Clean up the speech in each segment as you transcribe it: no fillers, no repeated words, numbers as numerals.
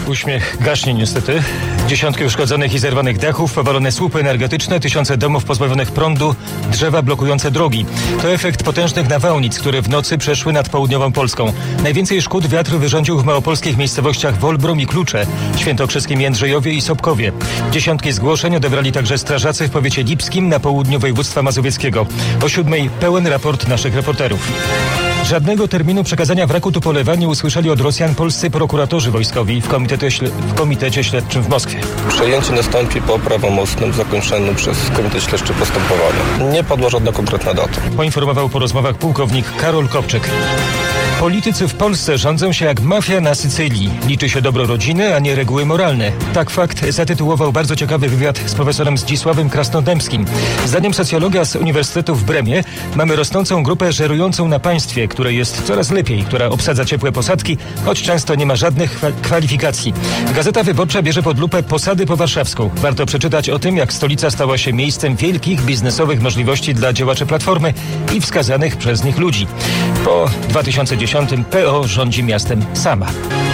Uśmiech gaśnie niestety. Dziesiątki uszkodzonych i zerwanych dachów, powalone słupy energetyczne, tysiące domów pozbawionych prądu, drzewa blokujące drogi. To efekt potężnych nawałnic, które w nocy przeszły nad południową Polską. Najwięcej szkód wiatr wyrządził w małopolskich miejscowościach Wolbrom i Klucze, świętokrzyskim Jędrzejowie i Sobkowie. Dziesiątki zgłoszeń odebrali także strażacy w powiecie lipskim na południu województwa mazowieckiego. O 7:00 pełen raport naszych reporterów. Żadnego terminu przekazania wraku Tupolewa nie usłyszeli od Rosjan polscy prokuratorzy wojskowi w komitecie śledczym w Moskwie. Przejęcie nastąpi po prawomocnym zakończeniu przez Komitet Śledczy postępowania. Nie padła żadna konkretna data. Poinformował po rozmowach pułkownik Karol Kopczyk. Politycy w Polsce rządzą się jak mafia na Sycylii. Liczy się dobro rodziny, a nie reguły moralne. Tak fakt zatytułował bardzo ciekawy wywiad z profesorem Zdzisławem Krasnodębskim. Zdaniem socjologa z Uniwersytetu w Bremie mamy rosnącą grupę żerującą na państwie, które jest coraz lepiej, która obsadza ciepłe posadki, choć często nie ma żadnych kwalifikacji. Gazeta Wyborcza bierze pod lupę posadę powarszawską. Warto przeczytać o tym, jak stolica stała się miejscem wielkich biznesowych możliwości dla działaczy Platformy i wskazanych przez nich ludzi. Po 2010 PO rządzi miastem sama.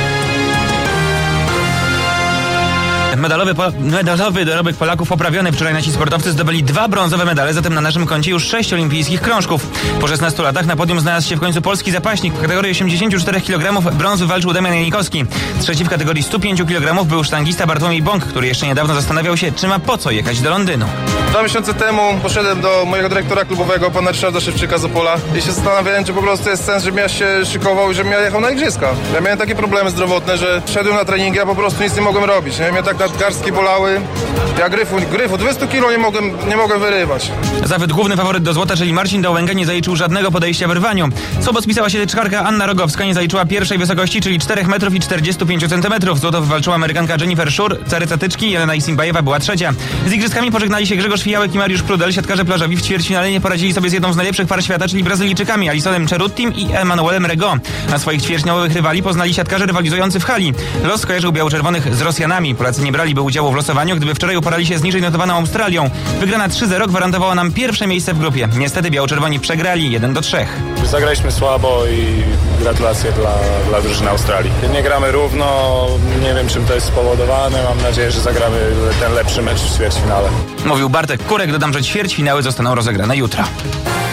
Medalowy dorobek Polaków poprawiony. Wczoraj nasi sportowcy zdobyli 2 brązowe medale, zatem na naszym koncie już 6 olimpijskich krążków. Po 16 latach na podium znalazł się w końcu polski zapaśnik. W kategorii 84 kg brąz wywalczył Damian Janikowski. Trzeci w kategorii 105 kg był sztangista Bartłomiej Bąk, który jeszcze niedawno zastanawiał się, czy ma po co jechać do Londynu. 2 miesiące temu poszedłem do mojego dyrektora klubowego, pana Ryszarda Szewczyka z Opola, i się zastanawiałem, czy po prostu jest sens, żebym ja się szykował i żebym ja jechał na igrzyska. Ja miałem takie problemy zdrowotne, że szedłem na treningi, a po prostu nic nie mogłem robić. Nie? Mnie tak nadgarstki bolały. Ja gryfu 200 kg nie mogłem wyrywać. Zawód główny faworyt do złota, czyli Marcin Dołęga, nie zaliczył żadnego podejścia w rwaniu. Słabo spisała się tyczkarka Anna Rogowska, nie zaliczyła pierwszej wysokości, czyli 4 metrów i 45 cm. Złoto wywalczyła Amerykanka Jennifer Schur, caryca tyczki, Jelena Isimbajewa była trzecia. Z igrzyskami pożegnali się Grzegorz Fijałek i Mariusz Prudel. Siatkarze plażowi w ćwierćfinale nie poradzili sobie z jedną z najlepszych par świata, czyli Brazylijczykami Alisonem Ceruttim i Emanuelem Rego. A swoich ćwierćfinałowych rywali poznali siatkarze rywalizujący w hali. Los skojarzył biało-czerwonych z Rosjanami. Polacy nie braliby udziału w losowaniu, gdyby wczoraj uporali się z niżej notowaną Australią. Wygrana 3-0 gwarantowała nam pierwsze miejsce w grupie. Niestety biało-czerwoni przegrali 1-3. Zagraliśmy słabo i gratulacje dla drużyny Australii. Nie gramy równo, nie wiem czym to jest spowodowane. Mam nadzieję, że zagramy ten lepszy mecz w ćwierćfinale. Mówił Bartek Kurek. Dodam, że ćwierćfinały zostaną rozegrane jutro.